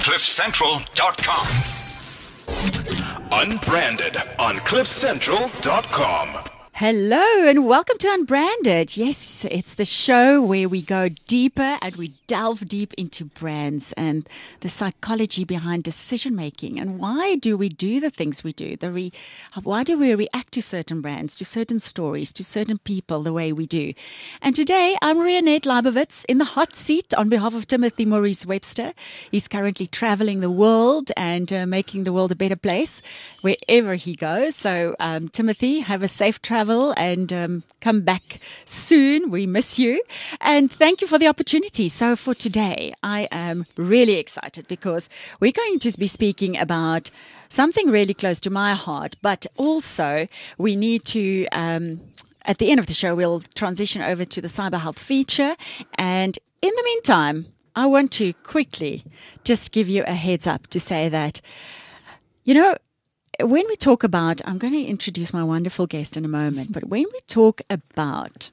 CliffCentral.com. Unbranded on CliffCentral.com. Hello and welcome to Unbranded. Yes, it's the show where we go deeper and we delve deep into brands and the psychology behind decision making and why do we do the things we do? Why do we react to certain brands, to certain stories, to certain people the way we do? And today I'm Rionette Leibovitz in the hot seat on behalf of Timothy Maurice Webster. He's currently traveling the world and making the world a better place wherever he goes. So Timothy, have a safe travel and come back soon. We miss you. And thank you for the opportunity. So for today, I am really excited because we're going to be speaking about something really close to my heart, but also we need to, at the end of the show, we'll transition over to the cyber health feature. And in the meantime, I want to quickly just give you a heads up to say that, when we talk about, I'm going to introduce my wonderful guest in a moment, but when we talk about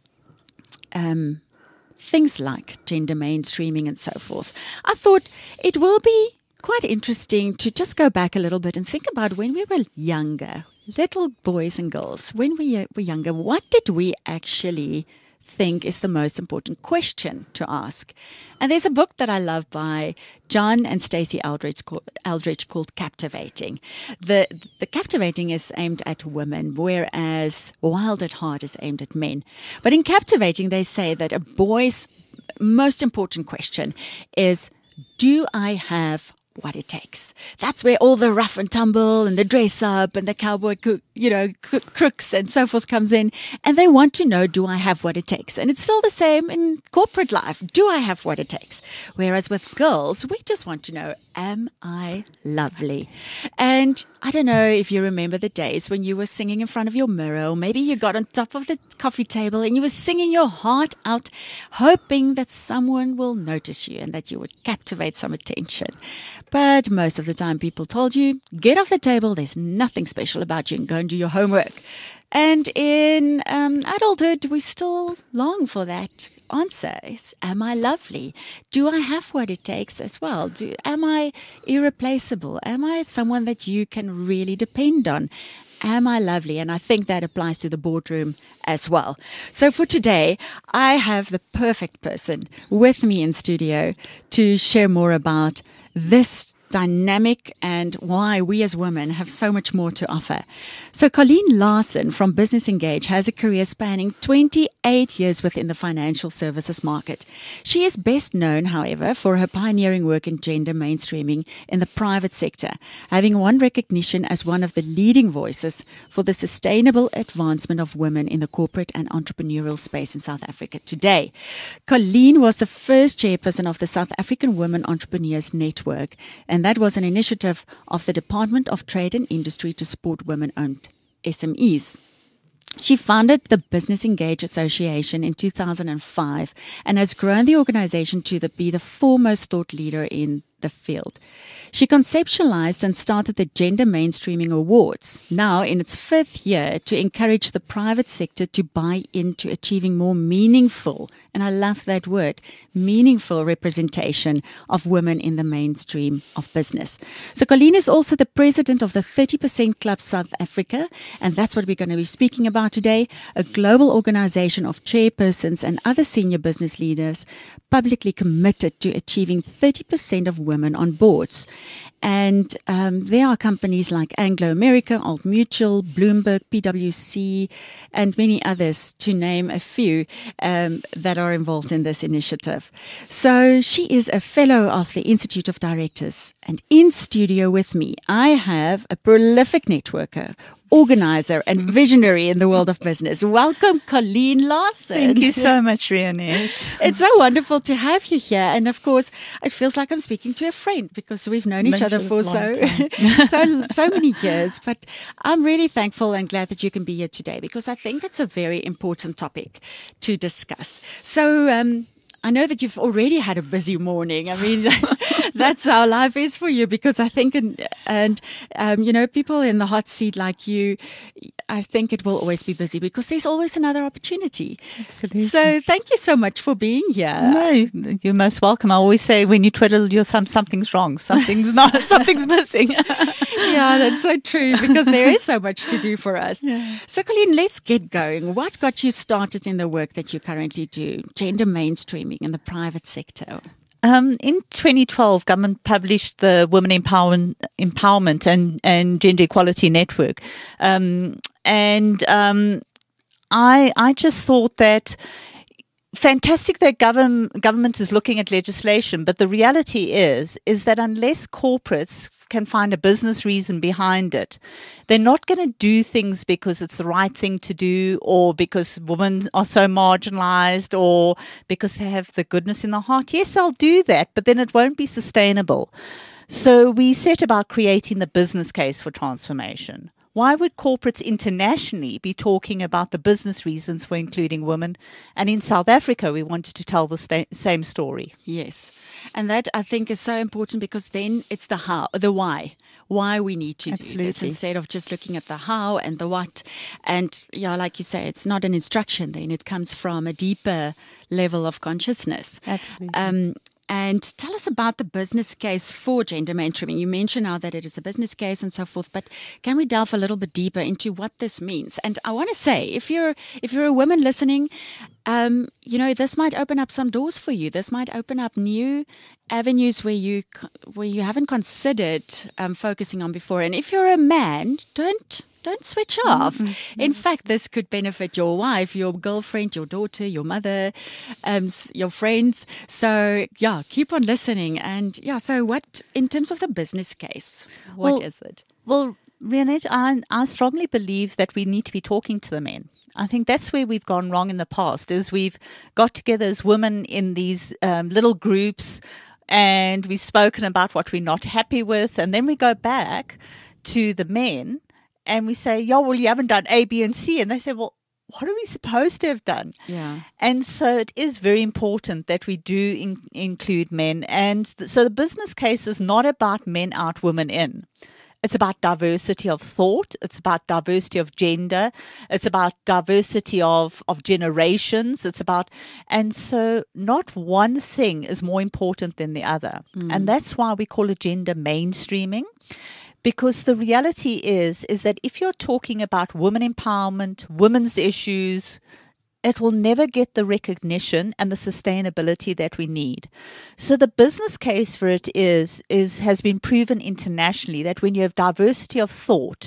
things like gender mainstreaming and so forth, I thought it will be quite interesting to just go back a little bit and think about when we were younger, little boys and girls, when we were younger, what did we actually think is the most important question to ask? And there's a book that I love by John and Stacey Aldrich called Captivating. The Captivating is aimed at women, whereas Wild at Heart is aimed at men. But in Captivating, they say that a boy's most important question is, do I have what it takes? That's where all the rough and tumble and the dress up and the cowboy crooks and so forth comes in. And they want to know, do I have what it takes? And it's still the same in corporate life. Do I have what it takes? Whereas with girls, we just want to know, am I lovely? And I don't know if you remember the days when you were singing in front of your mirror, or maybe you got on top of the coffee table and you were singing your heart out, hoping that someone will notice you and that you would captivate some attention. But most of the time people told you, get off the table, there's nothing special about you, and go and do your homework. And in adulthood, we still long for that answer. Am I lovely? Do I have what it takes as well? Am I irreplaceable? Am I someone that you can really depend on? Am I lovely? And I think that applies to the boardroom as well. So for today, I have the perfect person with me in studio to share more about this dynamic and why we as women have so much more to offer. So Colleen Larson from Business Engage has a career spanning 28 years within the financial services market. She is best known, however, for her pioneering work in gender mainstreaming in the private sector, having won recognition as one of the leading voices for the sustainable advancement of women in the corporate and entrepreneurial space in South Africa today. Colleen was the first chairperson of the South African Women Entrepreneurs Network, and that was an initiative of the Department of Trade and Industry to support women-owned SMEs. She founded the Business Engage Association in 2005 and has grown the organization to be the foremost thought leader in the field. She conceptualized and started the Gender Mainstreaming Awards, now in its 5th year, to encourage the private sector to buy into achieving more meaningful, and I love that word, meaningful representation of women in the mainstream of business. So Colleen is also the president of the 30% Club South Africa, and that's what we're going to be speaking about today, a global organization of chairpersons and other senior business leaders publicly committed to achieving 30% of women on boards. And there are companies like Anglo American, Old Mutual, Bloomberg, PwC, and many others, to name a few, that are involved in this initiative. So she is a fellow of the Institute of Directors. And in studio with me, I have a prolific networker, organizer and visionary in the world of business. Welcome, Colleen Larson. Thank you so much, Rionette. It's so wonderful to have you here. And of course, it feels like I'm speaking to a friend because we've known each other for so many years. But I'm really thankful and glad that you can be here today because I think it's a very important topic to discuss. So I know that you've already had a busy morning. I mean, That's how life is for you, because I think, people in the hot seat like you, I think it will always be busy because there's always another opportunity. Absolutely. So thank you so much for being here. No, you're most welcome. I always say when you twiddle your thumb, something's wrong, something's not, something's missing. Yeah, that's so true, because there is so much to do for us. Yeah. So, Colleen, let's get going. What got you started in the work that you currently do, gender mainstreaming in the private sector? In 2012, government published the Women Empowerment and Gender Equality Network. I just thought that fantastic that government is looking at legislation, but the reality is that unless corporates can find a business reason behind it, they're not going to do things because it's the right thing to do, or because women are so marginalized, or because they have the goodness in their heart. Yes, they'll do that, but then it won't be sustainable. So we set about creating the business case for transformation. Why would corporates internationally be talking about the business reasons for including women? And in South Africa, we wanted to tell the same story. Yes. And that, I think, is so important, because then it's the why we need to do this, instead of just looking at the how and the what. And yeah, like you say, it's not an instruction then. It comes from a deeper level of consciousness. Absolutely. And tell us about the business case for gender mainstreaming. You mentioned now that it is a business case and so forth, but can we delve a little bit deeper into what this means? And I want to say, if you're a woman listening, this might open up some doors for you. This might open up new avenues where you haven't considered focusing on before. And if you're a man, don't switch off. In fact, this could benefit your wife, your girlfriend, your daughter, your mother, your friends. So, yeah, keep on listening. And, yeah, so what, in terms of the business case, what is it? Well, Rionette, I strongly believe that we need to be talking to the men. I think that's where we've gone wrong in the past, is we've got together as women in these little groups, and we've spoken about what we're not happy with, and then we go back to the men and we say, well, you haven't done A, B, and C. And they say, well, what are we supposed to have done? Yeah. And so it is very important that we do include men. And so the business case is not about men out, women in. It's about diversity of thought. It's about diversity of gender. It's about diversity of generations. And so not one thing is more important than the other. And that's why we call it gender mainstreaming. Because the reality is that if you're talking about women empowerment, women's issues, it will never get the recognition and the sustainability that we need. So the business case for it has been proven internationally that when you have diversity of thought,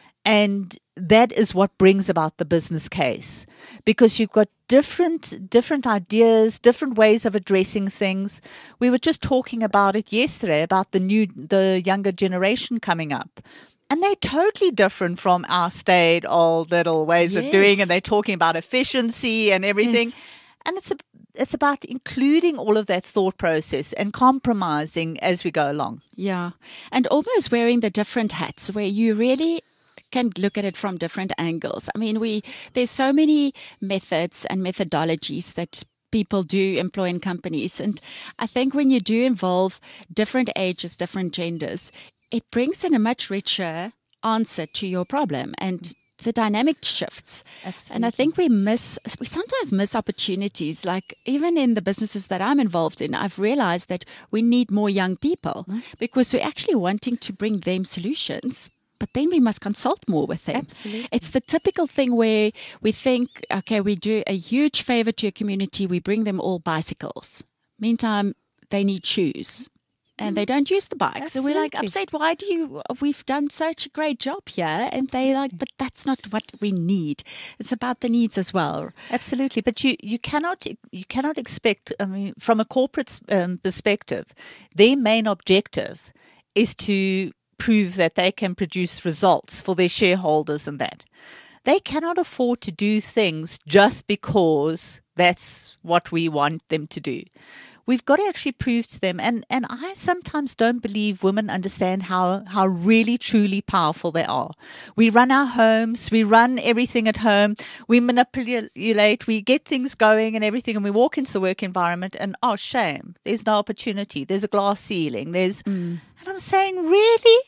and that is what brings about the business case, because you've got different ideas, different ways of addressing things. We were just talking about it yesterday, about the younger generation coming up. And they're totally different from our staid old little ways of doing, and they're talking about efficiency and everything. Yes. And it's about including all of that thought process and compromising as we go along. Yeah. And almost wearing the different hats, where you really can look at it from different angles. I mean, there's so many methods and methodologies that people do employ in companies. And I think when you do involve different ages, different genders, it brings in a much richer answer to your problem, and the dynamic shifts. Absolutely. And I think we sometimes miss opportunities. Like even in the businesses that I'm involved in, I've realized that we need more young people because we're actually wanting to bring them solutions. But then we must consult more with them. Absolutely. It's the typical thing where we think, okay, we do a huge favor to a community. We bring them all bicycles. Meantime, they need shoes. And they don't use the bike. Absolutely. So we're like upset, we've done such a great job here. And they like, but that's not what we need. It's about the needs as well. Absolutely. But you cannot expect, from a corporate perspective, their main objective is to prove that they can produce results for their shareholders and that. They cannot afford to do things just because that's what we want them to do. we've got to actually prove to them. And I sometimes don't believe women understand how really, truly powerful they are. We run our homes, we run everything at home, we manipulate, we get things going and everything, and we walk into the work environment and, oh, shame, there's no opportunity, there's a glass ceiling, and I'm saying, really?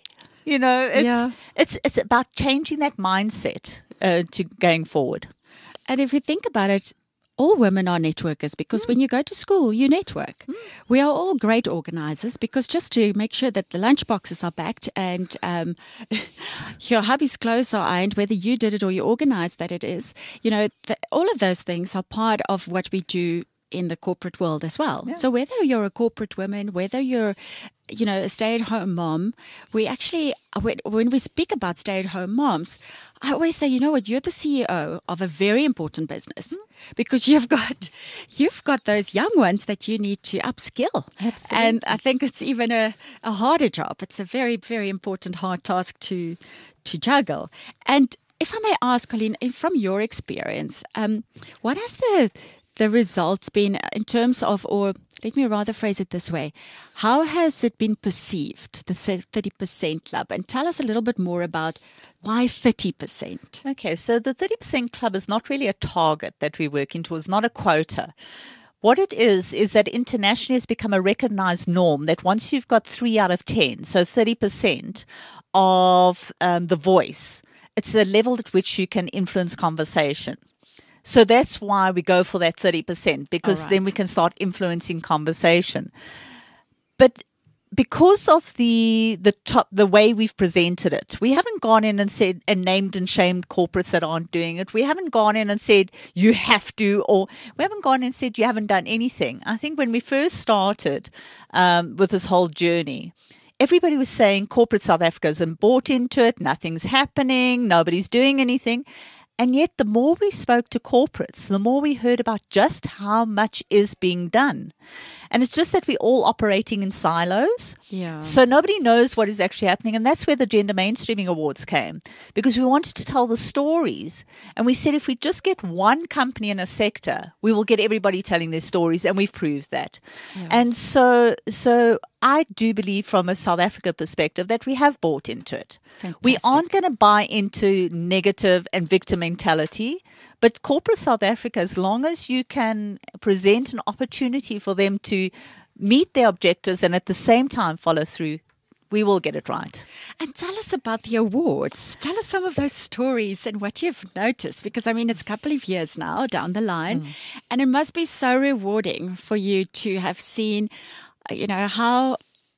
It's about changing that mindset to going forward. And if you think about it, all women are networkers because when you go to school, you network. We are all great organizers because just to make sure that the lunch boxes are packed and your hubby's clothes are ironed, whether you did it or you organized that it is, all of those things are part of what we do in the corporate world as well. Yeah. So whether you're a corporate woman, whether you're a stay-at-home mom, we actually, when we speak about stay-at-home moms, I always say, you know what, you're the CEO of a very important business because you've got those young ones that you need to upskill. Absolutely. And I think it's even a harder job. It's a very, very important, hard task to juggle. And if I may ask, Colleen, from your experience, what has the results been in terms of, or let me rather phrase it this way, how has it been perceived, the 30% club? And tell us a little bit more about why 30%. Okay, so the 30% club is not really a target that we work into, it's not a quota. What it is that internationally it's become a recognized norm that once you've got 3 out of 10, so 30% of the voice, it's the level at which you can influence conversation. So that's why we go for that 30%, because then we can start influencing conversation. But because of the way we've presented it, we haven't gone in and said and named and shamed corporates that aren't doing it. We haven't gone in and said you have to, or we haven't gone in and said you haven't done anything. I think when we first started with this whole journey, everybody was saying corporate South Africa hasn't bought into it, nothing's happening, nobody's doing anything. And yet the more we spoke to corporates, the more we heard about just how much is being done. And it's just that we're all operating in silos. Yeah. So nobody knows what is actually happening. And that's where the Gender Mainstreaming Awards came, because we wanted to tell the stories. And we said if we just get one company in a sector, we will get everybody telling their stories. And we've proved that. Yeah. And so I do believe from a South Africa perspective that we have bought into it. Fantastic. We aren't going to buy into negative and victim mentality, but corporate South Africa, as long as you can present an opportunity for them to meet their objectives and at the same time follow through, we will get it right. And tell us about the awards. Tell us some of those stories and what you've noticed, because it's a couple of years now down the line, and it must be so rewarding for you to have seen, how,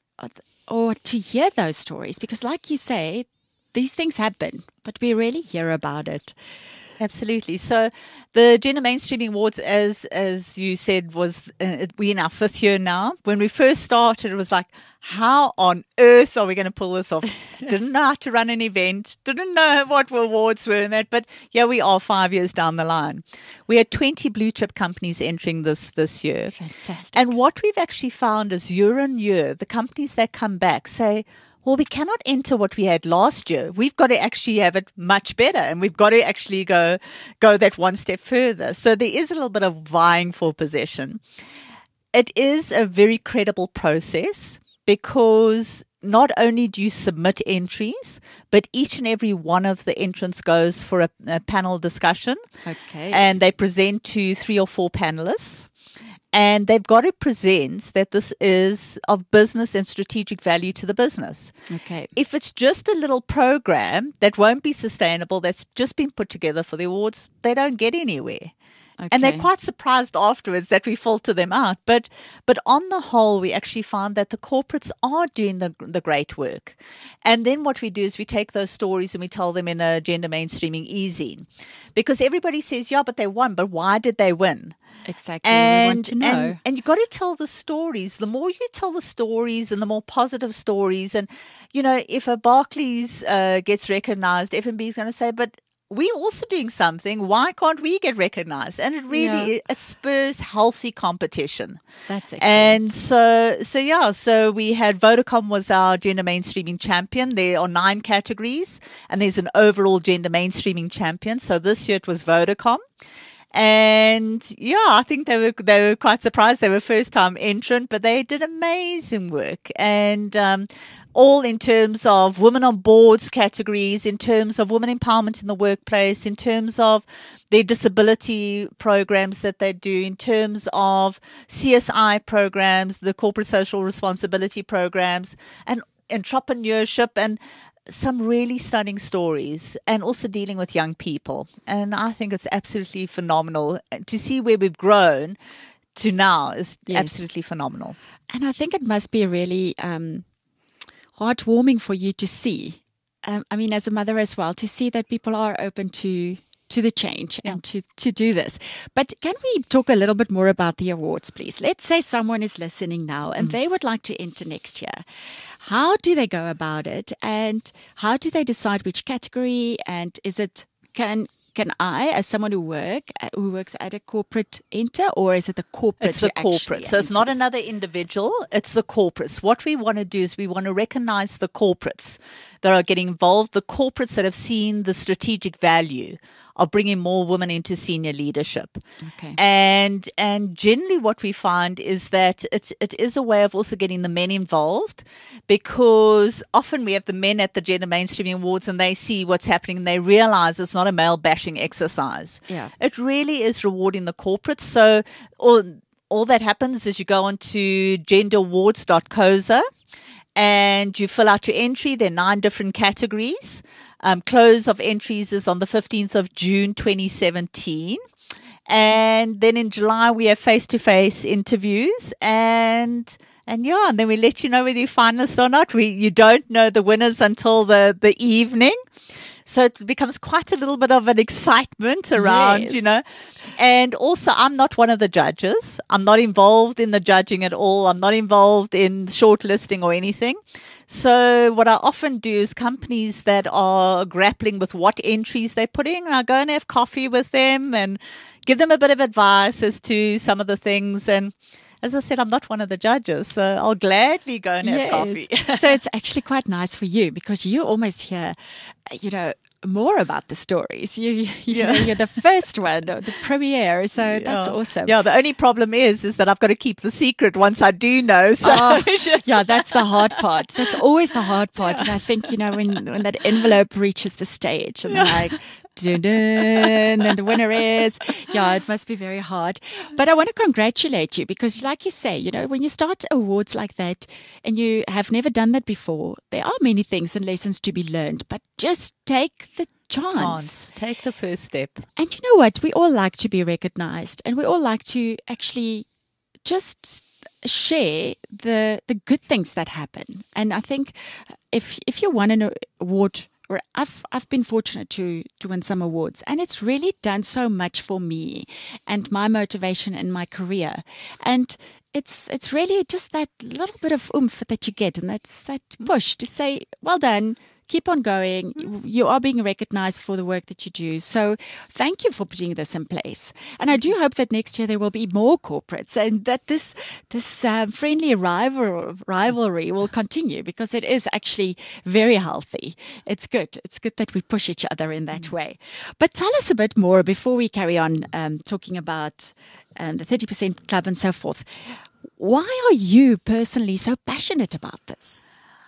or to hear those stories, because like you say, these things happen, but we really hear about it. Absolutely. So the Gender Mainstreaming Awards, as you said, was we're in our 5th year now. When we first started, it was like, how on earth are we going to pull this off? Didn't know how to run an event, didn't know what awards were in it, but here we are 5 years down the line. We had 20 blue chip companies entering this year. Fantastic. And what we've actually found is year on year, the companies that come back say, well, we cannot enter what we had last year. We've got to actually have it much better, and we've got to actually go that one step further. So there is a little bit of vying for possession. It is a very credible process because not only do you submit entries, but each and every one of the entrants goes for a panel discussion. Okay. And they present to 3 or 4 panelists. And they've got to present that this is of business and strategic value to the business. Okay. If it's just a little program that won't be sustainable, that's just been put together for the awards, they don't get anywhere. Okay. And they're quite surprised afterwards that we filter them out. But on the whole, we actually found that the corporates are doing the great work. And then what we do is we take those stories and we tell them in a gender mainstreaming e-zine. Because everybody says, yeah, but they won. But why did they win? Exactly. And we want to know. And you've got to tell the stories. The more you tell the stories and the more positive stories. And, if a Barclays gets recognized, FNB is going to say, but we're also doing something. Why can't we get recognized? And it really it spurs healthy competition. That's excellent. And so we had Vodacom was our gender mainstreaming champion. There are 9 categories, and there's an overall gender mainstreaming champion. So this year it was Vodacom. And yeah, I think they were quite surprised. They were first time entrant, but they did amazing work. And all in terms of women on boards categories, in terms of women empowerment in the workplace, in terms of their disability programs that they do, in terms of CSI programs, the corporate social responsibility programs, and entrepreneurship, and some really stunning stories, and also dealing with young people. And I think it's absolutely phenomenal to see where we've grown to now is absolutely phenomenal. And I think it must be really heartwarming for you to see. I mean, as a mother as well, to see that people are open to the change and to do this. But can we talk a little bit more about the awards, please? Let's say someone is listening now and they would like to enter next year. How do they go about it? And how do they decide which category? And is it, can I, as someone who works at a corporate, enter, or is it the corporate? It's the corporate. So it's not another individual, it's the corporates. What we want to do is we want to recognize the corporates that are getting involved, the corporates that have seen the strategic value of bringing more women into senior leadership. Okay. And generally what we find is that it is a way of also getting the men involved, because often we have the men at the Gender Mainstreaming Awards and they see what's happening and they realize it's not a male bashing exercise. Yeah. It really is rewarding the corporates. So all that happens is you go on to genderawards.coza and you fill out your entry. There are 9 different categories. Close of entries is on the 15th of June 2017. And then in July, we have face-to-face interviews. And then we let you know whether you're finalist or not. You don't know the winners until the evening. So it becomes quite a little bit of an excitement around, Yes. And also, I'm not one of the judges. I'm not involved in the judging at all. I'm not involved in shortlisting or anything. So what I often do is companies that are grappling with what entries they're putting, I go and have coffee with them and give them a bit of advice as to some of the things. And as I said, I'm not one of the judges, so I'll gladly go and have coffee. So it's actually quite nice for you because you almost hear, more about the stories. You're the first one, or the premiere. So that's awesome. Yeah, the only problem is that I've got to keep the secret once I do know. So that's the hard part. That's always the hard part. And I think, when that envelope reaches the stage and like, and then the winner is, it must be very hard. But I want to congratulate you because like you say, when you start awards like that and you have never done that before, there are many things and lessons to be learned, but just take the chance. Take the first step. And you know what? We all like to be recognized and we all like to actually just share the good things that happen. And I think if you won an award, or I've been fortunate to win some awards, and it's really done so much for me and my motivation in my career. And it's really just that little bit of oomph that you get, and that's that push to say, well done. Keep on going. You are being recognized for the work that you do. So thank you for putting this in place. And I do hope that next year there will be more corporates and that this friendly rivalry will continue because it is actually very healthy. It's good. It's good that we push each other in that way. But tell us a bit more before we carry on talking about the 30% Club and so forth. Why are you personally so passionate about this?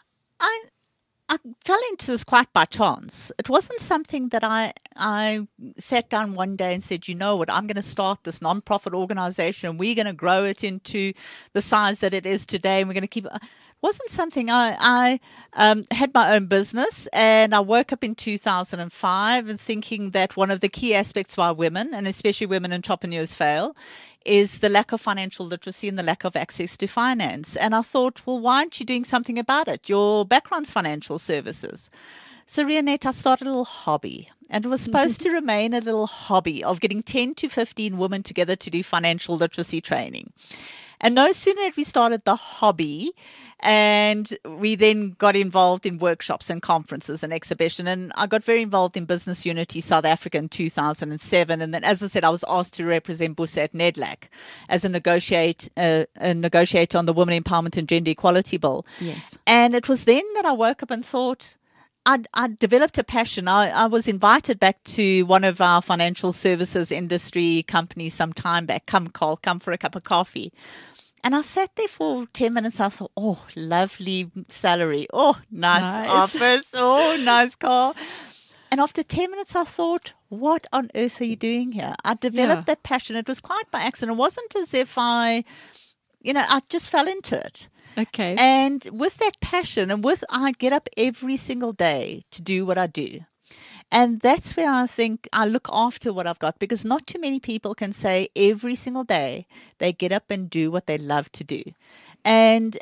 I fell into this quite by chance. It wasn't something that I sat down one day and said, you know what, I'm going to start this nonprofit organization and we're going to grow it into the size that it is today and we're going to keep it. Wasn't something I had my own business, and I woke up in 2005 and thinking that one of the key aspects why women, and especially women entrepreneurs, fail is the lack of financial literacy and the lack of access to finance. And I thought, well, why aren't you doing something about it? Your background's financial services. So, Rionette, I started a little hobby, and it was supposed to remain a little hobby of getting 10 to 15 women together to do financial literacy training. And no sooner had we started the hobby, and we then got involved in workshops and conferences and exhibition. And I got very involved in Business Unity South Africa in 2007. And then, as I said, I was asked to represent BUSA at NEDLAC as a negotiator on the Women Empowerment and Gender Equality Bill. Yes. And it was then that I woke up and thought, I developed a passion. I was invited back to one of our financial services industry companies some time back. Come, Carl, come for a cup of coffee. And I sat there for 10 minutes. I thought, oh, lovely salary. Oh, nice office. Oh, nice car. And after 10 minutes, I thought, what on earth are you doing here? I developed that passion. It was quite by accident. It wasn't as if I just fell into it. Okay. And with that passion and I get up every single day to do what I do. And that's where I think I look after what I've got, because not too many people can say every single day they get up and do what they love to do. And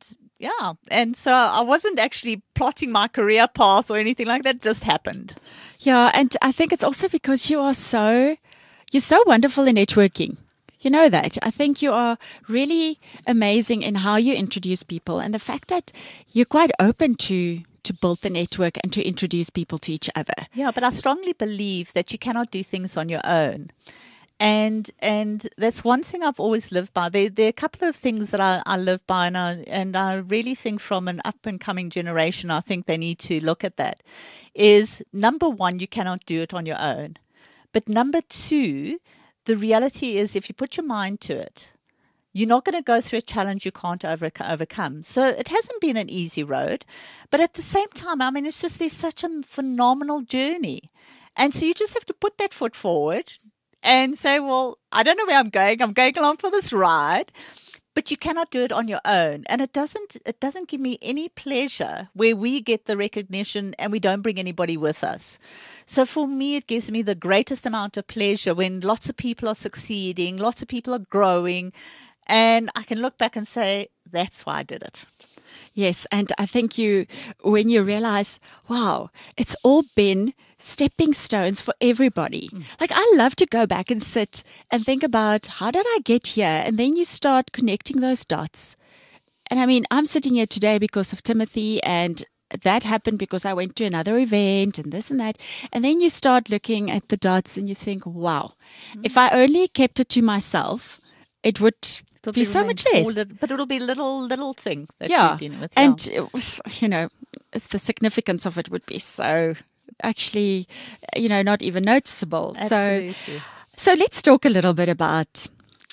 so I wasn't actually plotting my career path or anything like that. It just happened. Yeah, and I think it's also because you're so wonderful in networking. You know that. I think you are really amazing in how you introduce people, and the fact that you're quite open to build the network and to introduce people to each other. Yeah, but I strongly believe that you cannot do things on your own. And that's one thing I've always lived by. There are a couple of things that I live by, and I really think from an up-and-coming generation, I think they need to look at that, is number one, you cannot do it on your own. But number two, the reality is if you put your mind to it, you're not going to go through a challenge you can't overcome. So it hasn't been an easy road. But at the same time, I mean, it's just there's such a phenomenal journey. And so you just have to put that foot forward and say, well, I don't know where I'm going. I'm going along for this ride. But you cannot do it on your own. And it doesn't give me any pleasure where we get the recognition and we don't bring anybody with us. So for me, it gives me the greatest amount of pleasure when lots of people are succeeding, lots of people are growing, and I can look back and say, that's why I did it. Yes, and I think when you realize, wow, it's all been stepping stones for everybody. Like, I love to go back and sit and think about, how did I get here? And then you start connecting those dots. And I mean, I'm sitting here today because of Timothy, and that happened because I went to another event and this and that. And then you start looking at the dots and you think, wow, if I only kept it to myself, it would be so much less. But it'll be little thing that you're dealing with. And it was, the significance of it would be so actually, not even noticeable. Absolutely. So let's talk a little bit about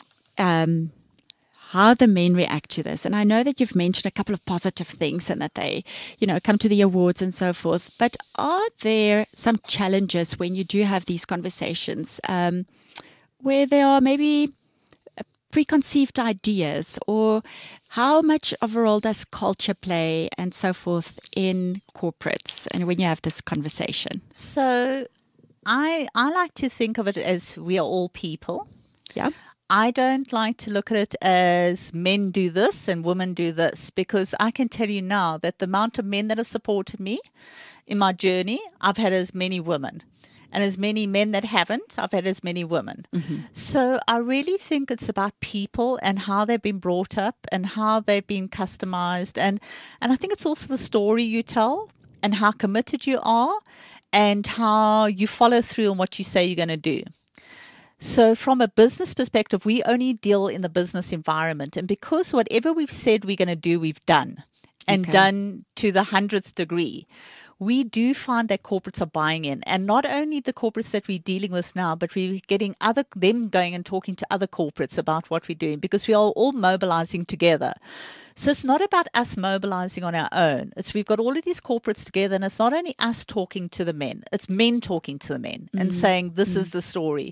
how the men react to this. And I know that you've mentioned a couple of positive things and that they, come to the awards and so forth. But are there some challenges when you do have these conversations where there are maybe preconceived ideas, or how much of a role does culture play and so forth in corporates and when you have this conversation? So I like to think of it as we are all people. Yeah. I don't like to look at it as men do this and women do this, because I can tell you now that the amount of men that have supported me in my journey, I've had as many women. And as many men that haven't, I've had as many women. Mm-hmm. So I really think it's about people and how they've been brought up and how they've been customized. And I think it's also the story you tell and how committed you are and how you follow through on what you say you're going to do. So from a business perspective, we only deal in the business environment. And because whatever we've said we're going to do, we've done and done to the 100th degree. We do find that corporates are buying in, and not only the corporates that we're dealing with now, but we're getting them going and talking to other corporates about what we're doing, because we are all mobilizing together. So it's not about us mobilizing on our own. We've got all of these corporates together, and it's not only us talking to the men, it's men talking to the men and saying, this is the story.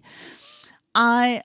I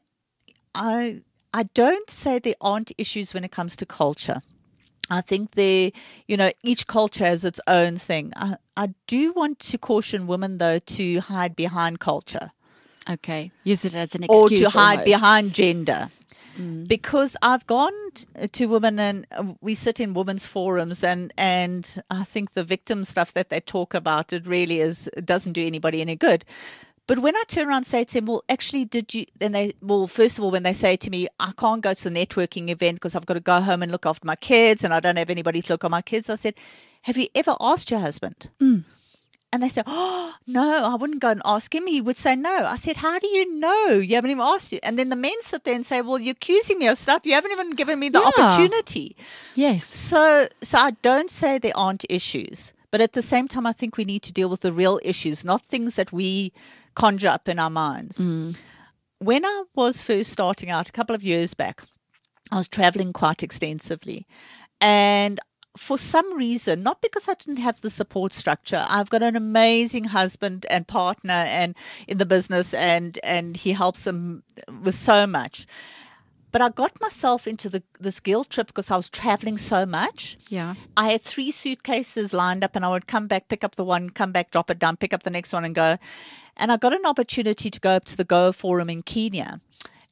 don't say there aren't issues when it comes to culture. I think each culture has its own thing. I do want to caution women, though, to hide behind culture. Okay. Use it as an excuse. Or to hide almost behind gender. Because I've gone to women and we sit in women's forums and I think the victim stuff that they talk about, it really doesn't do anybody any good. But when I turn around and say to them, well, actually, first of all, when they say to me, I can't go to the networking event because I've got to go home and look after my kids and I don't have anybody to look after my kids. I said, have you ever asked your husband? And they said, oh, no, I wouldn't go and ask him. He would say no. I said, how do you know? You haven't even asked you. And then the men sit there and say, well, you're accusing me of stuff. You haven't even given me the opportunity. Yes. So I don't say there aren't issues. But at the same time, I think we need to deal with the real issues, not things that we conjure up in our minds. When I was first starting out a couple of years back, I was traveling quite extensively. And for some reason, not because I didn't have the support structure, I've got an amazing husband and partner and in the business, and he helps him with so much. But I got myself into this guilt trip because I was traveling so much. Yeah. I had 3 suitcases lined up, and I would come back, pick up the one, come back, drop it down, pick up the next one and go. And I got an opportunity to go up to the Goa Forum in Kenya.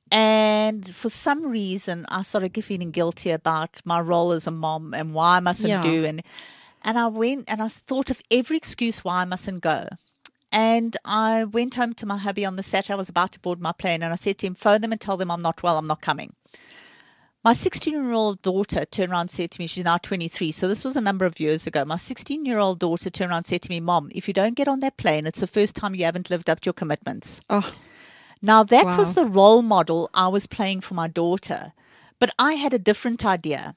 And for some reason, I started feeling guilty about my role as a mom and why I mustn't do. And I went and I thought of every excuse why I mustn't go. And I went home to my hubby on the Saturday. I was about to board my plane, and I said to him, phone them and tell them I'm not well, I'm not coming. My 16-year-old daughter turned around and said to me, she's now 23, so this was a number of years ago. My 16-year-old daughter turned around and said to me, Mom, if you don't get on that plane, it's the first time you haven't lived up to your commitments. Oh, Now, that wow. was the role model I was playing for my daughter, but I had a different idea.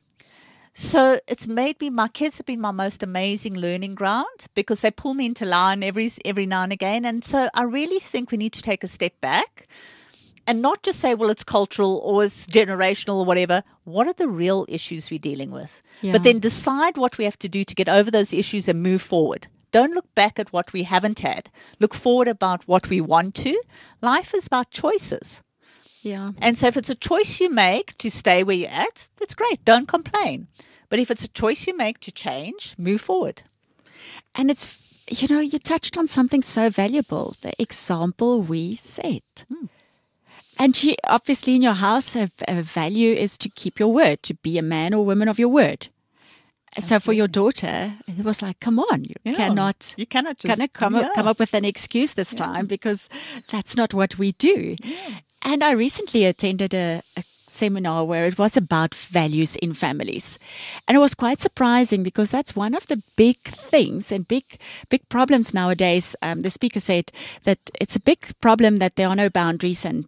So it's made me, my kids have been my most amazing learning ground because they pull me into line every now and again. And so I really think we need to take a step back and not just say, well, it's cultural or it's generational or whatever. What are the real issues we're dealing with? Yeah. But then decide what we have to do to get over those issues and move forward. Don't look back at what we haven't had. Look forward about what we want to. Life is about choices. yeah. And so if it's a choice you make to stay where you're at, that's great. Don't complain. But if it's a choice you make to change, move forward. And it's, you touched on something so valuable, the example we set. And she, obviously in your house, a value is to keep your word, to be a man or woman of your word. So for your daughter, it was like, come on, you cannot just come up with an excuse this time because that's not what we do. Yeah. And I recently attended a seminar where it was about values in families. And it was quite surprising because that's one of the big things and big problems nowadays. The speaker said that it's a big problem that there are no boundaries and,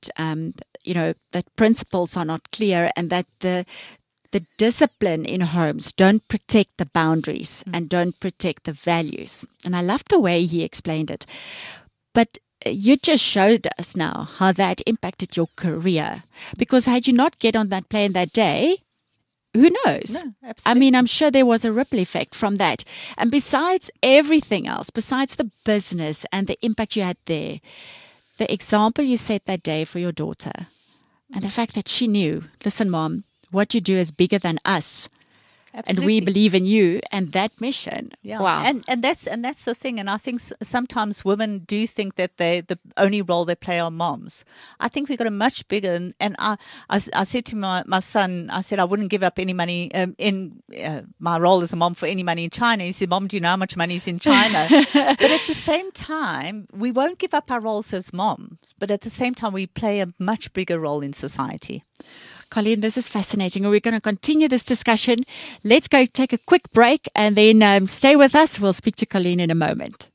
that principles are not clear and that the discipline in homes don't protect the boundaries and don't protect the values. And I loved the way he explained it. But you just showed us now how that impacted your career. Because had you not get on that plane that day, who knows? No, absolutely. I mean, I'm sure there was a ripple effect from that. And besides everything else, besides the business and the impact you had there, the example you set that day for your daughter and the fact that she knew, listen, Mom, what you do is bigger than us. Absolutely. And we believe in you and that mission. Yeah. Wow. And that's the thing. And I think sometimes women do think that the only role they play are moms. I think we've got a much bigger. And I said to my son, I said I wouldn't give up any money in my role as a mom for any money in China. He said, Mom, do you know how much money is in China? But at the same time, we won't give up our roles as moms. But at the same time, we play a much bigger role in society. Colleen, this is fascinating. We're going to continue this discussion. Let's go take a quick break and then stay with us. We'll speak to Colleen in a moment.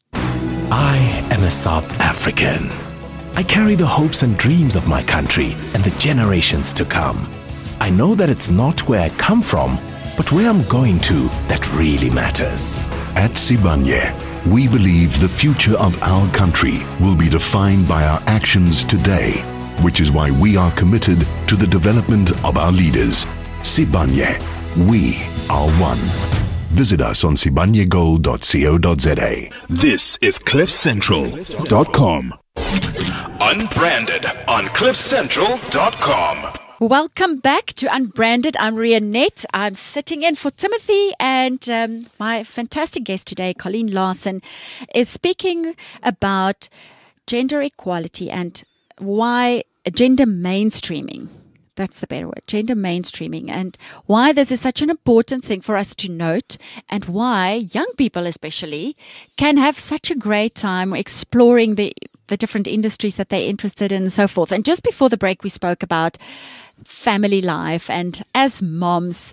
I am a South African. I carry the hopes and dreams of my country and the generations to come. I know that it's not where I come from, but where I'm going to that really matters. At Sibanye, we believe the future of our country will be defined by our actions today, which is why we are committed to the development of our leaders. Sibanye, we are one. Visit us on sibanyegold.co.za. This is CliffCentral.com. Unbranded on CliffCentral.com. Welcome back to Unbranded. I'm Rianette. I'm sitting in for Timothy, and my fantastic guest today, Colleen Larson, is speaking about gender equality and why gender mainstreaming, that's the better word, gender mainstreaming, and why this is such an important thing for us to note, and why young people especially can have such a great time exploring the different industries that they're interested in and so forth. And just before the break, we spoke about family life and as moms,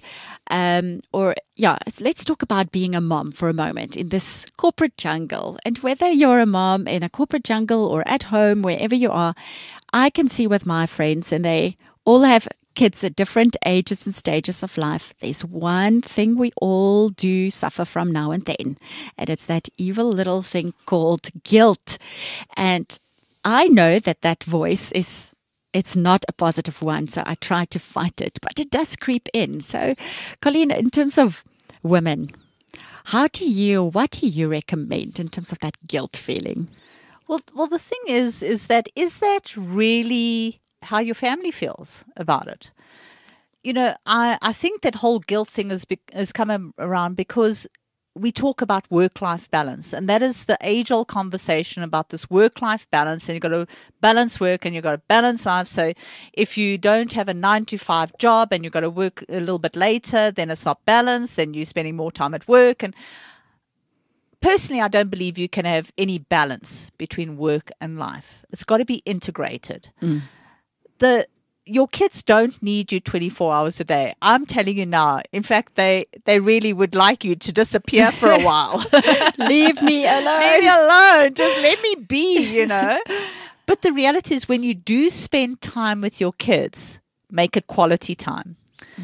let's talk about being a mom for a moment in this corporate jungle. And whether you're a mom in a corporate jungle or at home, wherever you are, I can see with my friends, and they all have kids at different ages and stages of life, there's one thing we all do suffer from now and then, and it's that evil little thing called guilt. And I know that voice it's not a positive one, so I try to fight it, but it does creep in. So, Colleen, in terms of women, what do you recommend in terms of that guilt feeling? Well, the thing is that really how your family feels about it? I think that whole guilt thing has come around because we talk about work-life balance, and that is the age-old conversation about this work-life balance, and you've got to balance work and you've got to balance life. So if you don't have a 9-to-5 job and you've got to work a little bit later, then it's not balanced, then you're spending more time at work. And personally, I don't believe you can have any balance between work and life. It's got to be integrated. Your kids don't need you 24 hours a day. I'm telling you now. In fact, they really would like you to disappear for a while. Leave me alone. Leave me alone. Just let me be, But the reality is when you do spend time with your kids, make it quality time.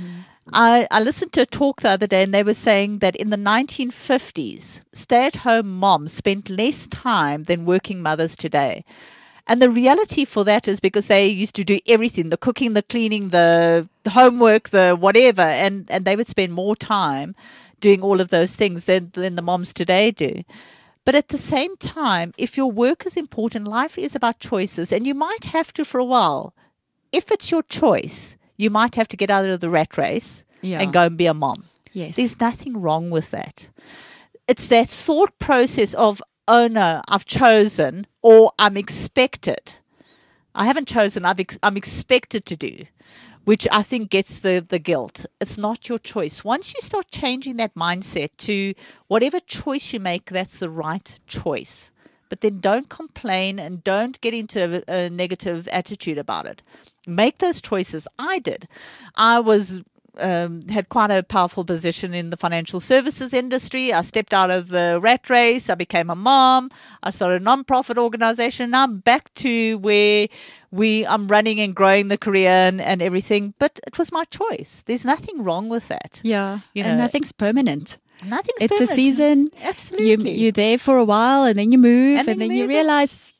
I listened to a talk the other day, and they were saying that in the 1950s, stay-at-home moms spent less time than working mothers today. And the reality for that is because they used to do everything, the cooking, the cleaning, the homework, the whatever, and they would spend more time doing all of those things than the moms today do. But at the same time, if your work is important, life is about choices, and you might have to for a while. If it's your choice, you might have to get out of the rat race and go and be a mom. Yes. There's nothing wrong with that. It's that thought process of, oh no, I've chosen, or I'm expected. I haven't chosen, I'm expected to do, which I think gets the guilt. It's not your choice. Once you start changing that mindset to whatever choice you make, that's the right choice. But then don't complain and don't get into a negative attitude about it. Make those choices. I did. I had quite a powerful position in the financial services industry. I stepped out of the rat race. I became a mom. I started a non-profit organization. Now I'm back to where I'm running and growing the career and everything. But it was my choice. There's nothing wrong with that. Yeah. And nothing's permanent. Nothing's it's permanent. A season. Absolutely. You're there for a while, and then you move, and then you realize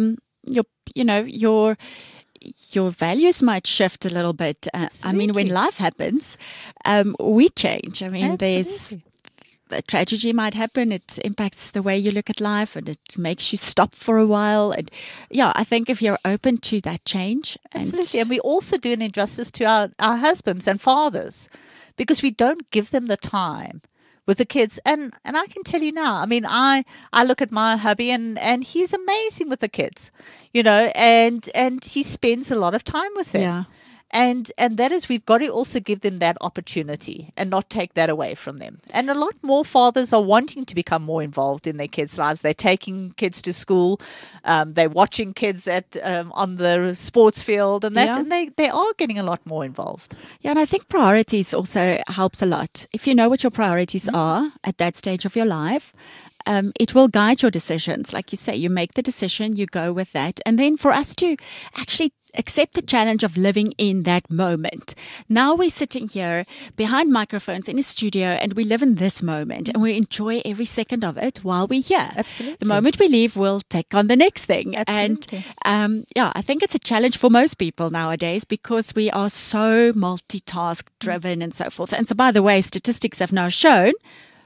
your values might shift a little bit. I mean, when life happens, we change. I mean, there's a tragedy might happen. It impacts the way you look at life, and it makes you stop for a while. And I think if you're open to that change. Absolutely. And we also do an injustice to our husbands and fathers because we don't give them the time with the kids. And I can tell you now, I mean, I look at my hubby and he's amazing with the kids, and he spends a lot of time with them. Yeah. And that is, we've got to also give them that opportunity and not take that away from them. And a lot more fathers are wanting to become more involved in their kids' lives. They're taking kids to school. They're watching kids on the sports field, and and they are getting a lot more involved. Yeah, and I think priorities also helps a lot. If you know what your priorities are at that stage of your life, it will guide your decisions. Like you say, you make the decision, you go with that. And then for us to actually accept the challenge of living in that moment. Now we're sitting here behind microphones in a studio, and we live in this moment, and we enjoy every second of it while we're here. Absolutely. The moment we leave, we'll take on the next thing. Absolutely. And I think it's a challenge for most people nowadays because we are so multitask driven and so forth. And so, by the way, statistics have now shown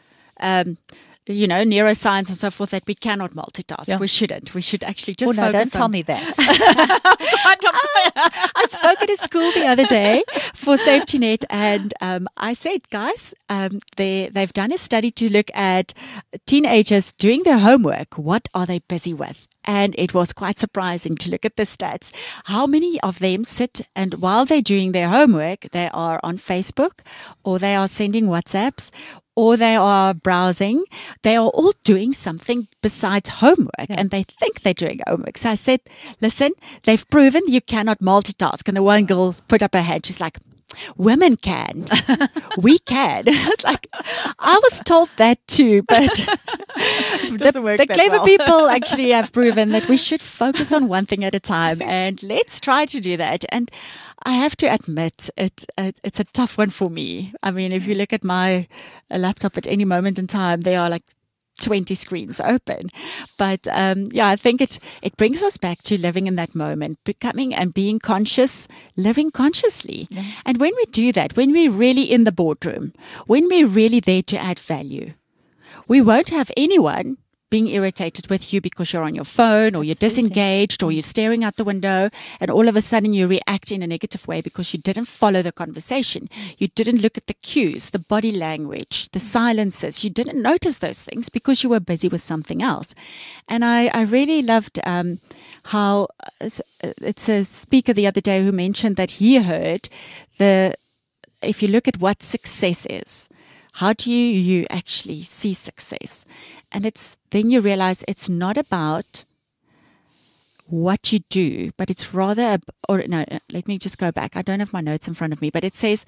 neuroscience and so forth, that we cannot multitask. Yeah. We shouldn't. We should actually just focus don't tell me that. I spoke at a school the other day for Safety Net, and I said, guys, they've done a study to look at teenagers doing their homework. What are they busy with? And it was quite surprising to look at the stats. How many of them sit and while they're doing their homework, they are on Facebook, or they are sending WhatsApps, or they are browsing. They are all doing something besides homework, and they think they're doing homework. So I said, listen, they've proven you cannot multitask. And the one girl put up her hand. She's like, women can. We can. I was like, I was told that too, but the clever people actually have proven that we should focus on one thing at a time, and let's try to do that. And I have to admit, it's a tough one for me. I mean, if you look at my laptop at any moment in time, there are like 20 screens open. But I think it brings us back to living in that moment, becoming and being conscious, living consciously. Yeah. And when we do that, when we're really in the boardroom, when we're really there to add value, we won't have anyone being irritated with you because you're on your phone or you're disengaged or you're staring out the window and all of a sudden you react in a negative way because you didn't follow the conversation. You didn't look at the cues, the body language, the silences. You didn't notice those things because you were busy with something else. And I really loved how it's a speaker the other day who mentioned that he heard if you look at what success is, how do you actually see success? And then you realize it's not about what you do, but it's rather, let me just go back. I don't have my notes in front of me, but it says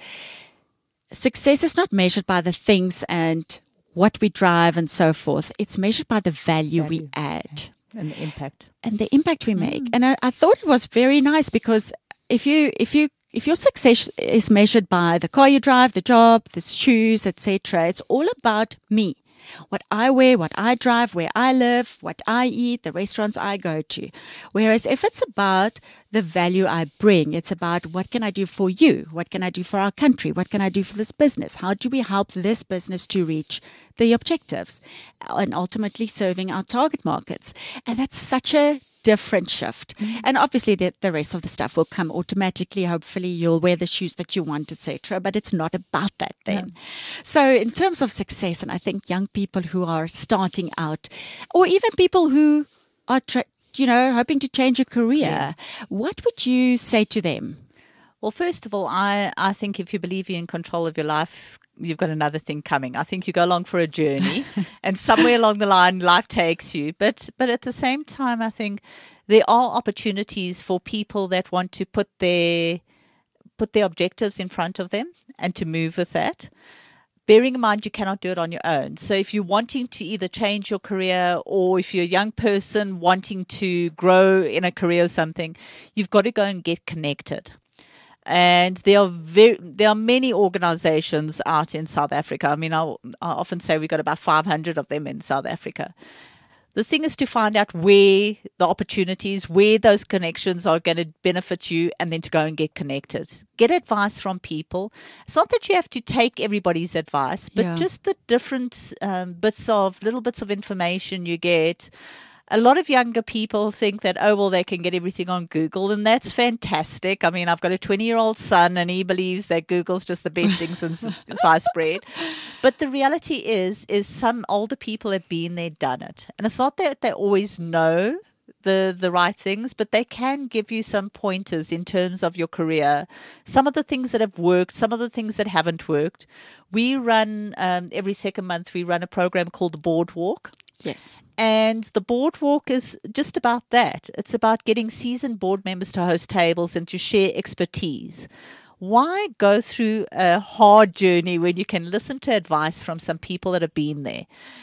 success is not measured by the things and what we drive and so forth. It's measured by the value we add. And the impact. And the impact we make. And I thought it was very nice because if your success is measured by the car you drive, the job, the shoes, etc., it's all about me. What I wear, what I drive, where I live, what I eat, the restaurants I go to. Whereas if it's about the value I bring, it's about what can I do for you? What can I do for our country? What can I do for this business? How do we help this business to reach the objectives and ultimately serving our target markets? And that's such a different shift. And obviously the rest of the stuff will come automatically. Hopefully you'll wear the shoes that you want, etc. But it's not about that then. No. So in terms of success, and I think young people who are starting out, or even people who are hoping to change a career, what would you say to them? Well, first of all, I think if you believe you're in control of your life, you've got another thing coming. I think you go along for a journey and somewhere along the line, life takes you. But at the same time, I think there are opportunities for people that want to put their objectives in front of them and to move with that. Bearing in mind, you cannot do it on your own. So if you're wanting to either change your career or if you're a young person wanting to grow in a career or something, you've got to go and get connected. And there are many organizations out in South Africa. I mean, I often say we've got about 500 of them in South Africa. The thing is to find out where the opportunities, where those connections are going to benefit you, and then to go and get connected. Get advice from people. It's not that you have to take everybody's advice, but just the different little bits of information you get. A lot of younger people think that, they can get everything on Google, and that's fantastic. I mean, I've got a 20-year-old son, and he believes that Google's just the best thing since sliced bread. But the reality is some older people have been there, done it. And it's not that they always know the right things, but they can give you some pointers in terms of your career. Some of the things that have worked, some of the things that haven't worked. We run, every second month, we run a program called the Boardwalk. Yes. And the Boardwalk is just about that. It's about getting seasoned board members to host tables and to share expertise. Why go through a hard journey when you can listen to advice from some people that have been there?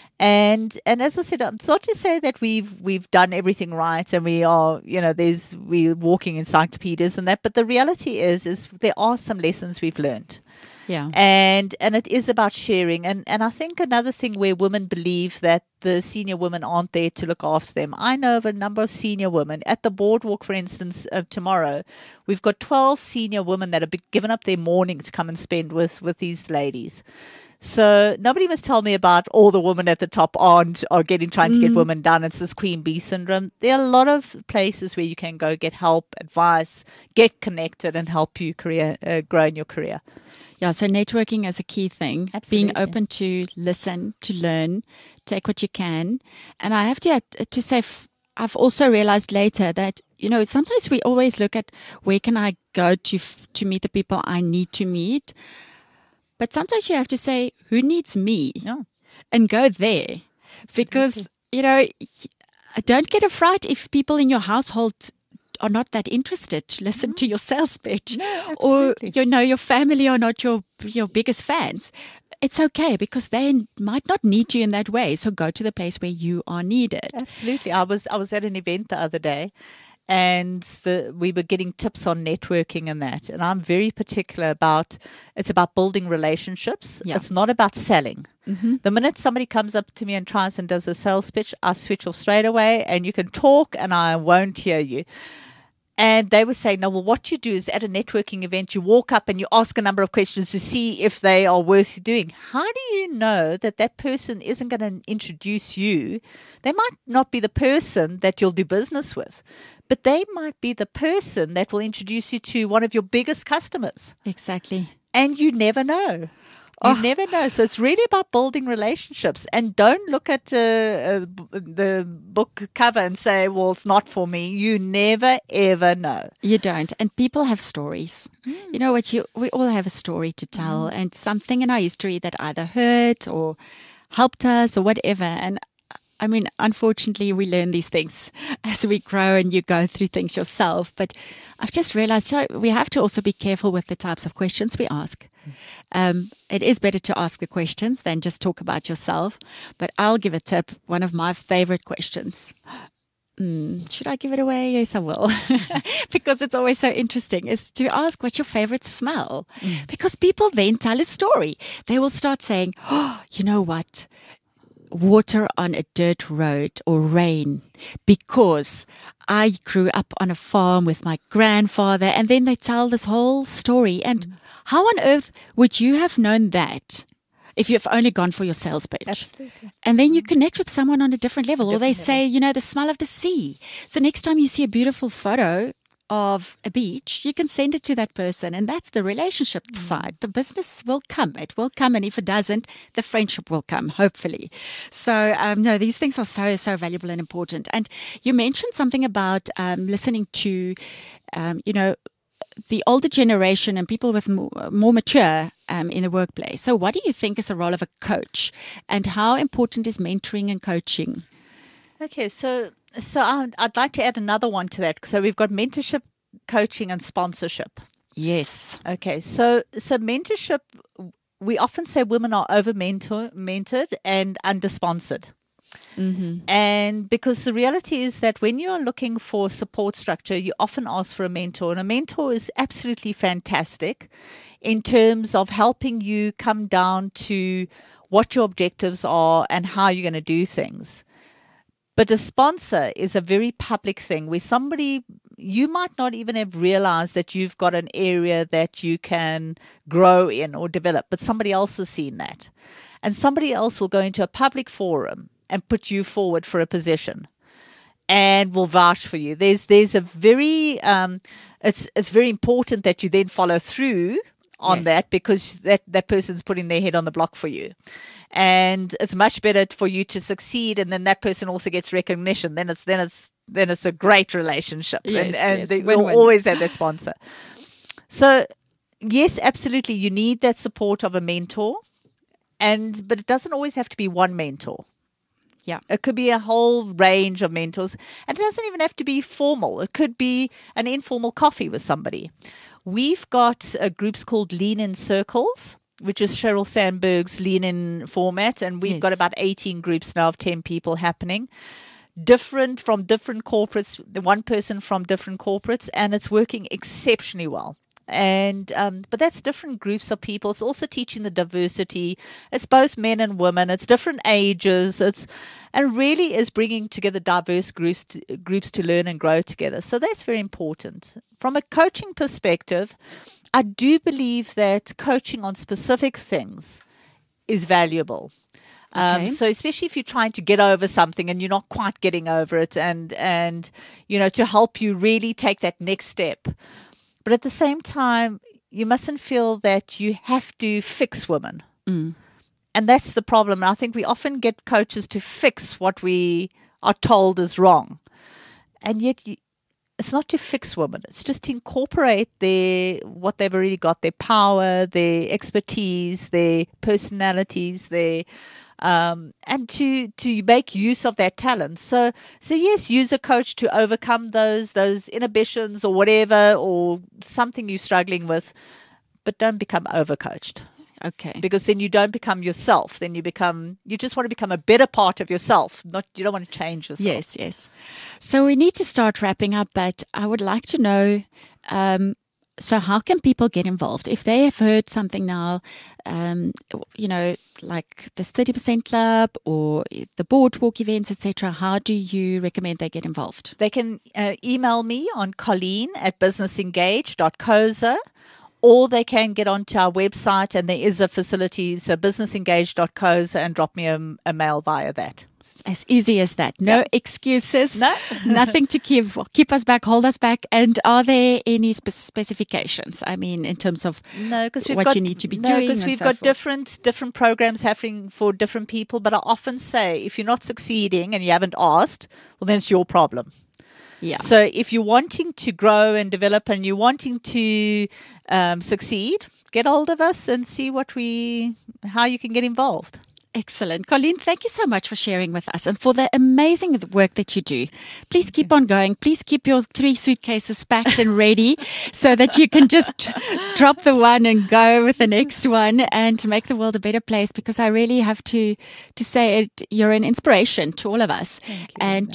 And as I said, it's not to say that we've done everything right and we are, we're walking encyclopedias and that, but the reality is there are some lessons we've learned. Yeah. And it is about sharing. And I think another thing where women believe that the senior women aren't there to look after them. I know of a number of senior women. At the Boardwalk, for instance, tomorrow, we've got 12 senior women that have given up their morning to come and spend with these ladies. So nobody must tell me about all the women at the top are trying to get women done. It's this queen bee syndrome. There are a lot of places where you can go get help, advice, get connected, and help you grow in your career. Yeah, so networking is a key thing. Absolutely. Being open to listen, to learn, take what you can. And I have to say, I've also realized later that, sometimes we always look at where can I go to meet the people I need to meet. But sometimes you have to say, who needs me? Yeah. And go there. Because, don't get a fright if people in your household are not that interested to listen to your sales pitch. No, or, your family are not your biggest fans. It's okay because they might not need you in that way. So go to the place where you are needed. Absolutely. I was at an event the other day. and we were getting tips on networking and that. And I'm very particular about, it's about building relationships. Yeah. It's not about selling. The minute somebody comes up to me and tries and does a sales pitch, I switch off straight away, and you can talk and I won't hear you. And they were saying, no, well, what you do is at a networking event, you walk up and you ask a number of questions to see if they are worth doing. How do you know that that person isn't going to introduce you? They might not be the person that you'll do business with, but they might be the person that will introduce you to one of your biggest customers. Exactly. And you never know. You never know. So it's really about building relationships. And don't look at the book cover and say, well, it's not for me. You never, ever know. You don't. And people have stories. You know what? We all have a story to tell and something in our history that either hurt or helped us or whatever. And I mean, unfortunately, we learn these things as we grow and you go through things yourself. But I've just realized we have to also be careful with the types of questions we ask. It is better to ask the questions than just talk about yourself. But I'll give a tip. One of my favorite questions. Should I give it away? Yes, I will. Because it's always so interesting is to ask what's your favorite smell. Because people then tell a story. They will start saying, oh, you know what? Water on a dirt road or rain because I grew up on a farm with my grandfather, and then they tell this whole story. And how on earth would you have known that if you've only gone for your sales pitch? Absolutely. And then you connect with someone on a different level, or they say, you know, the smell of the sea. So next time you see a beautiful photo of a beach, you can send it to that person, and that's the relationship side. The business will come. It will come, and if it doesn't, the friendship will come, hopefully. So, no, these things are so valuable and important. And you mentioned something about listening to, you know, the older generation and people with more mature in the workplace. So what do you think is the role of a coach, and how important is mentoring and coaching? Okay, so I'd like to add another one to that. So we've got mentorship, coaching, and sponsorship. Yes. Okay, so mentorship, we often say women are over-mentored and under-sponsored. And because the reality is that when you're looking for support structure, you often ask for a mentor. And a mentor is absolutely fantastic in terms of helping you come down to what your objectives are and how you're going to do things. But a sponsor is a very public thing where somebody, you might not even have realized that you've got an area that you can grow in or develop, but somebody else has seen that. And somebody else will go into a public forum and put you forward for a position and will vouch for you. There's a very, it's very important that you then follow through on that, because that person's putting their head on the block for you. And it's much better for you to succeed, and then that person also gets recognition. Then it's a great relationship, and they will always have that sponsor. So yes, absolutely, you need that support of a mentor, but it doesn't always have to be one mentor. Yeah, it could be a whole range of mentors, and it doesn't even have to be formal. It could be an informal coffee with somebody. We've got groups called Lean In Circles, which is Sheryl Sandberg's Lean In format, and we've got about 18 groups now of 10 people happening, from different corporates, one person from different corporates, and it's working exceptionally well. And but that's different groups of people. It's also teaching the diversity. It's both men and women. It's different ages. And really is bringing together diverse groups to learn and grow together. So that's very important. From a coaching perspective, I do believe that coaching on specific things is valuable. Okay. So especially if you're trying to get over something and you're not quite getting over it, and you know, to help you really take that next step. But at the same time, you mustn't feel that you have to fix women. And that's the problem. And I think we often get coaches to fix what we are told is wrong. And yet it's not to fix women. It's just to incorporate what they've already got, their power, their expertise, their personalities, and to make use of that talent. So yes, use a coach to overcome those inhibitions or whatever, or something you're struggling with, but don't become overcoached. Okay. Because then you don't become yourself. Then you just want to become a better part of yourself. You don't want to change yourself. Yes, yes. So we need to start wrapping up, but I would like to know, so how can people get involved? If they have heard something now, like this 30% Club or the boardwalk events, etc., how do you recommend they get involved? They can email me on colleen@businessengage.coza, or they can get onto our website, and there is a facility, so businessengage.coza, and drop me a mail via that. As easy as that. No excuses. No. Nothing to keep us back, hold us back. And are there any specifications? I mean, in terms of what you need to be doing? Because we've got different programs happening for different people. But I often say, if you're not succeeding and you haven't asked, well, then it's your problem. Yeah. So if you're wanting to grow and develop and you're wanting to succeed, get hold of us and see how you can get involved. Excellent. Colleen, thank you so much for sharing with us and for the amazing work that you do. Please keep on going. Please keep your 3 suitcases packed and ready so that you can just drop the one and go with the next one and to make the world a better place, because I really have to say it, you're an inspiration to all of us. Thank you, and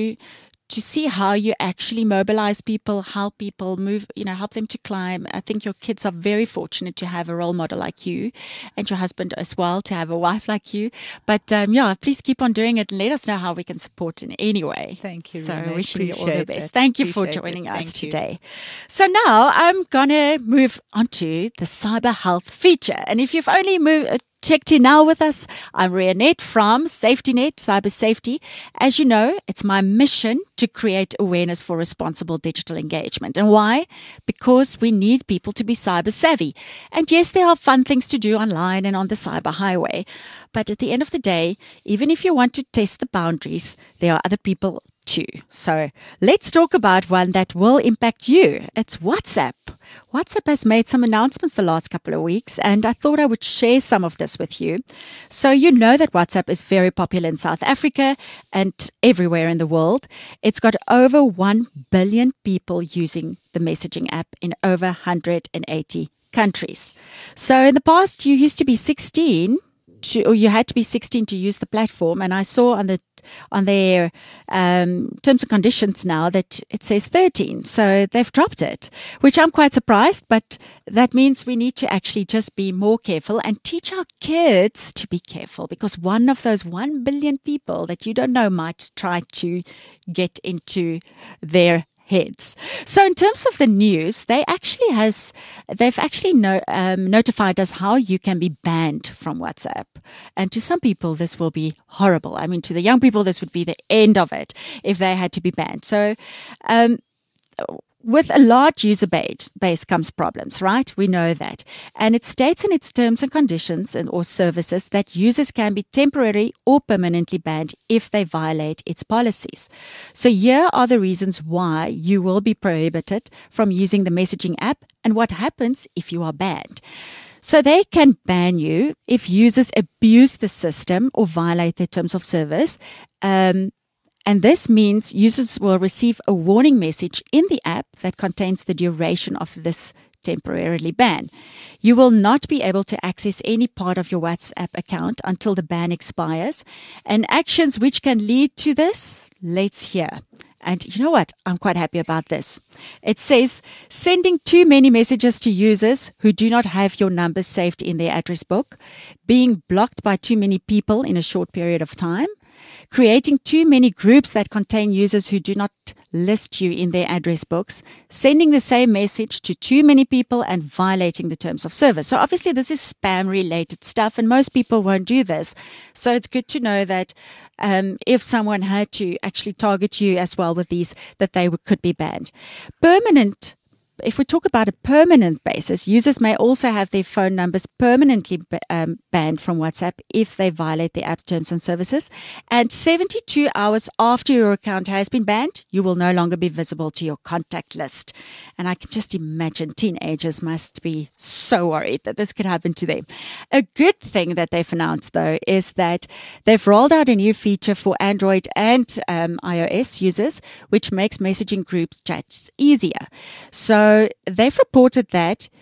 to see how you actually mobilize people, help people move, help them to climb. I think your kids are very fortunate to have a role model like you, and your husband as well, to have a wife like you. But please keep on doing it and let us know how we can support in any way. Thank you. So Renee. wishing you all the Appreciate best. it. Thank you for Appreciate joining it. us Thank you. today. So now I'm going to move on to the cyber health feature. And if you've only checked in now with us, I'm Rianette from SafetyNet Cyber Safety. As you know, it's my mission to create awareness for responsible digital engagement. And why? Because we need people to be cyber savvy. And yes, there are fun things to do online and on the cyber highway. But at the end of the day, even if you want to test the boundaries, there are other people too. So let's talk about one that will impact you. It's WhatsApp. WhatsApp has made some announcements the last couple of weeks, and I thought I would share some of this with you. So you know that WhatsApp is very popular in South Africa and everywhere in the world. It's got over 1 billion people using the messaging app in over 180 countries. So in the past, you used to be 16 or you had to be 16 to use the platform, and I saw on their terms and conditions now that it says 13. So they've dropped it, which I'm quite surprised, but that means we need to actually just be more careful and teach our kids to be careful, because one of those 1 billion people that you don't know might try to get into their heads. So in terms of the news, they've actually notified us how you can be banned from WhatsApp. And to some people, this will be horrible. I mean, to the young people, this would be the end of it if they had to be banned. So, with a large user base comes problems, right? We know that. And it states in its terms and conditions or services that users can be temporarily or permanently banned if they violate its policies. So here are the reasons why you will be prohibited from using the messaging app and what happens if you are banned. So they can ban you if users abuse the system or violate their terms of service. And this means users will receive a warning message in the app that contains the duration of this temporarily ban. You will not be able to access any part of your WhatsApp account until the ban expires. And actions which can lead to this, let's hear. And you know what? I'm quite happy about this. It says sending too many messages to users who do not have your numbers saved in their address book, being blocked by too many people in a short period of time, creating too many groups that contain users who do not list you in their address books, sending the same message to too many people, and violating the terms of service. So obviously this is spam-related stuff, and most people won't do this. So it's good to know that if someone had to actually target you as well with these, that they could be banned. If we talk about a permanent basis, users may also have their phone numbers permanently banned from WhatsApp if they violate the app's terms and services. And 72 hours after your account has been banned, you will no longer be visible to your contact list. And I can just imagine teenagers must be so worried that this could happen to them. A good thing that they've announced, though, is that they've rolled out a new feature for Android and iOS users, which makes messaging group chats easier. So they've reported that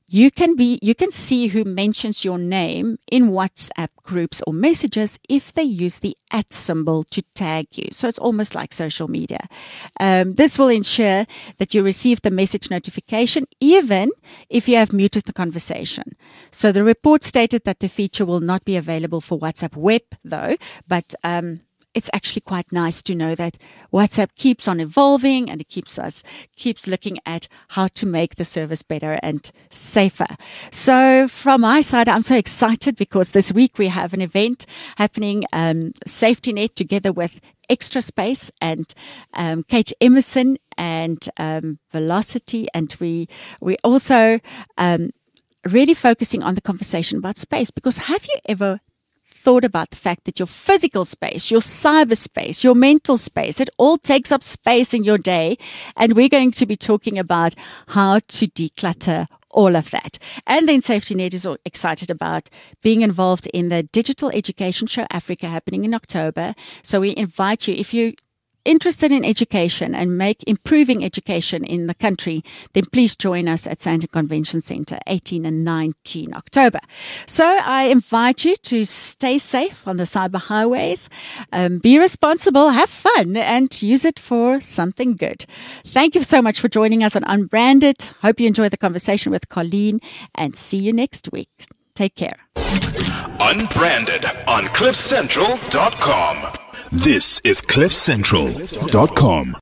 You can see who mentions your name in WhatsApp groups or messages if they use the @ symbol to tag you. So it's almost like social media. This will ensure that you receive the message notification even if you have muted the conversation. So the report stated that the feature will not be available for WhatsApp web though, but it's actually quite nice to know that WhatsApp keeps on evolving and it keeps looking at how to make the service better and safer. So from my side, I'm so excited because this week we have an event happening, Safety Net together with Extra Space and Kate Emerson and Velocity, and we also really focusing on the conversation about space, because have you ever thought about the fact that your physical space, your cyberspace, your mental space, it all takes up space in your day. And we're going to be talking about how to declutter all of that. And then Safety Net is excited about being involved in the Digital Education Show Africa happening in October. So we invite you, if you're interested in education and improving education in the country, then please join us at Sandton Convention Centre, 18 and 19 October. So I invite you to stay safe on the cyber highways, be responsible, have fun, and use it for something good. Thank you so much for joining us on Unbranded. Hope you enjoyed the conversation with Colleen, and see you next week. Take care. Unbranded on CliffCentral.com. This is CliffCentral.com.